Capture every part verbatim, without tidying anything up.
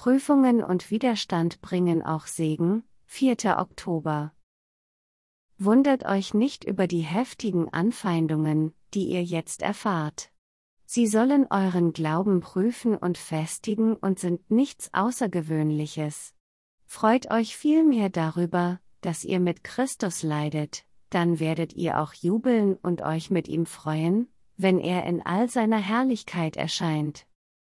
Prüfungen und Widerstand bringen auch Segen, vierter Oktober. Wundert euch nicht über die heftigen Anfeindungen, die ihr jetzt erfahrt. Sie sollen euren Glauben prüfen und festigen und sind nichts Außergewöhnliches. Freut euch vielmehr darüber, dass ihr mit Christus leidet, dann werdet ihr auch jubeln und euch mit ihm freuen, wenn er in all seiner Herrlichkeit erscheint.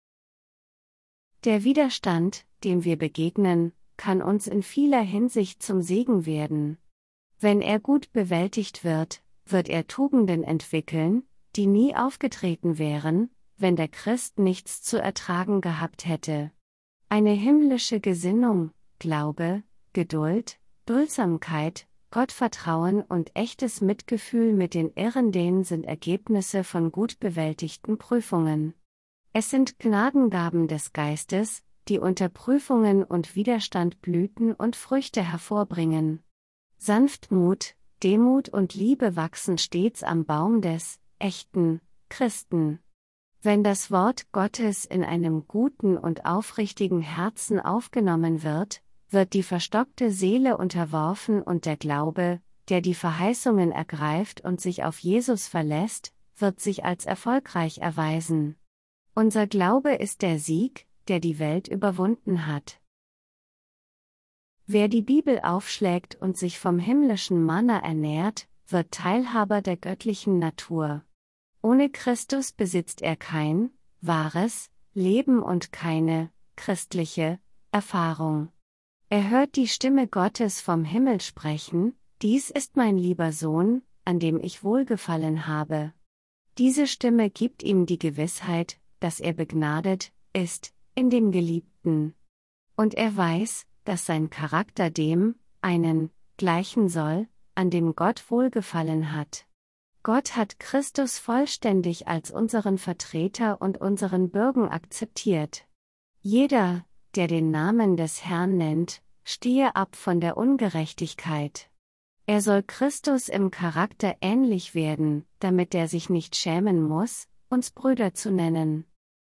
Der Widerstand, dem wir begegnen, kann uns in vieler Hinsicht zum Segen werden. Wenn er gut bewältigt wird, wird er Tugenden entwickeln, die nie aufgetreten wären, wenn der Christ nichts zu ertragen gehabt hätte. Eine himmlische Gesinnung, Glaube, Geduld, Duldsamkeit, Gottvertrauen und echtes Mitgefühl mit den Irrenden sind Ergebnisse von gut bewältigten Prüfungen. Es sind Gnadengaben des Geistes, die unter Prüfungen und Widerstand blüten und Früchte hervorbringen. Sanftmut, Demut und Liebe wachsen stets am Baum des echten Christen. Wenn das Wort Gottes in einem guten und aufrichtigen Herzen aufgenommen wird, wird die verstockte Seele unterworfen und der Glaube, der die Verheißungen ergreift und sich auf Jesus verlässt, wird sich als erfolgreich erweisen. Unser Glaube ist der Sieg, der die Welt überwunden hat. Wer die Bibel aufschlägt und sich vom himmlischen Manna ernährt, wird Teilhaber der göttlichen Natur. Ohne Christus besitzt er kein wahres Leben und keine christliche Erfahrung. Er hört die Stimme Gottes vom Himmel sprechen: Dies ist mein lieber Sohn, an dem ich Wohlgefallen habe. Diese Stimme gibt ihm die Gewissheit, dass er begnadet ist in dem Geliebten. Und er weiß, dass sein Charakter dem einen gleichen soll, an dem Gott Wohlgefallen hat. Gott hat Christus vollständig als unseren Vertreter und unseren Bürgen akzeptiert. Jeder, der den Namen des Herrn nennt, stehe ab von der Ungerechtigkeit. Er soll Christus im Charakter ähnlich werden, damit er sich nicht schämen muss, uns Brüder zu nennen.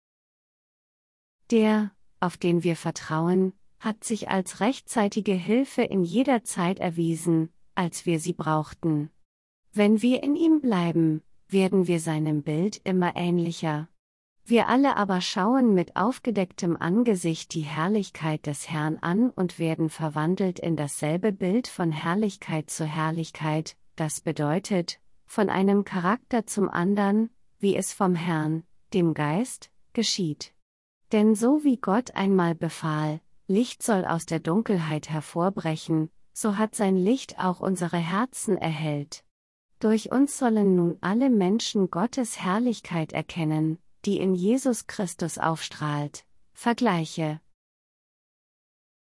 Der, auf den wir vertrauen, hat sich als rechtzeitige Hilfe in jeder Zeit erwiesen, als wir sie brauchten. Wenn wir in ihm bleiben, werden wir seinem Bild immer ähnlicher. Wir alle aber schauen mit aufgedecktem Angesicht die Herrlichkeit des Herrn an und werden verwandelt in dasselbe Bild von Herrlichkeit zu Herrlichkeit, das bedeutet, von einem Charakter zum andern, wie es vom Herrn, dem Geist, geschieht. Denn so wie Gott einmal befahl, Licht soll aus der Dunkelheit hervorbrechen, so hat sein Licht auch unsere Herzen erhellt. Durch uns sollen nun alle Menschen Gottes Herrlichkeit erkennen, die in Jesus Christus aufstrahlt. Vergleiche